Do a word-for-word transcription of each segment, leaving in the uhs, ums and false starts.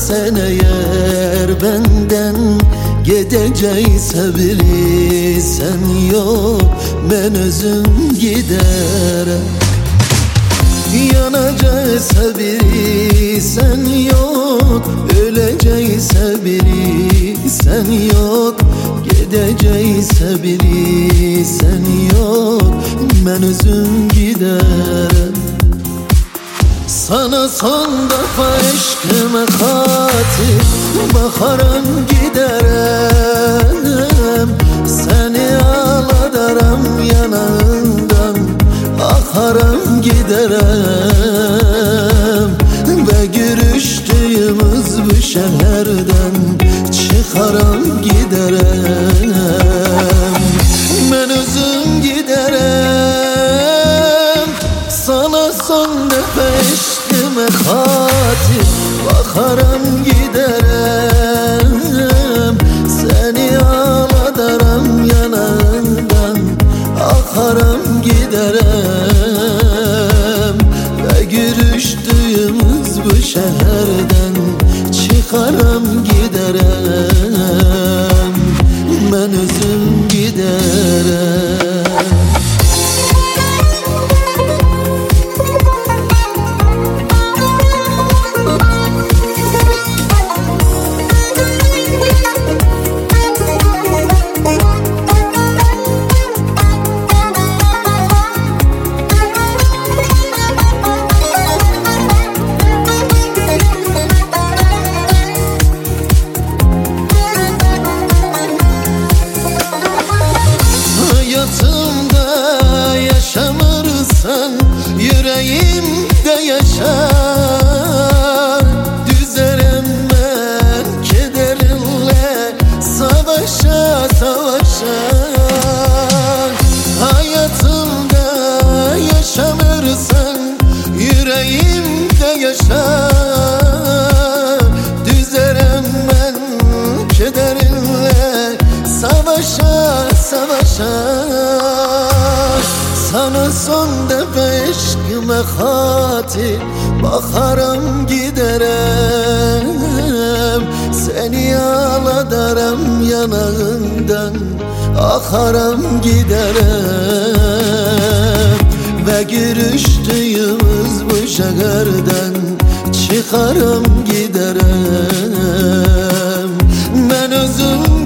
sen eğer benden gidecekse biri sen yok, ben özüm giderem. Yanacaksa biri sen yok, ölecekse biri sen yok, gidecekse biri sen yok, ben özüm giderem. Sana son defa eşkime katil bakarım giderem. Seni ağladarım yanağından, akarım giderem. Ve görüştüğümüz bu şehirden çıkarım giderem. Ben özüm giderem. Sana son defa eşkime katil bakarım giderem. Seni ağladarım yanağından, akarım giderem. Ve görüştüğümüz bu şehirden çıkarım giderem. Ben özüm giderem. Hayatımda yaşamırsan yüreğimde yaşar. Düzerim ben kederinle savaşa savaşa. Hayatımda yaşamırsan yüreğimde yaşar. Düzerim ben kederinle savaşa savaşa. Sana son defa eşkime katil bakarım giderem. Seni ağladarım yanağından, akarım giderem. Ve görüştüğümüz bu şehirden çıkarım giderem. Ben özüm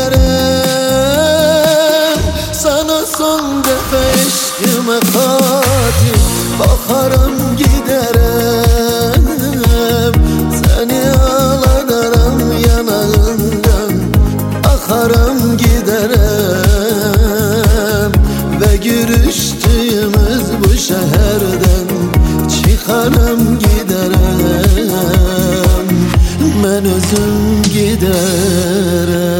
giderem. Sana son defa eşkime katil bakarım giderem. Seni ağladarım yanağından, akarım giderem. Ve görüştüğümüz bu şehirden çıkarım giderem. Ben özüm giderem.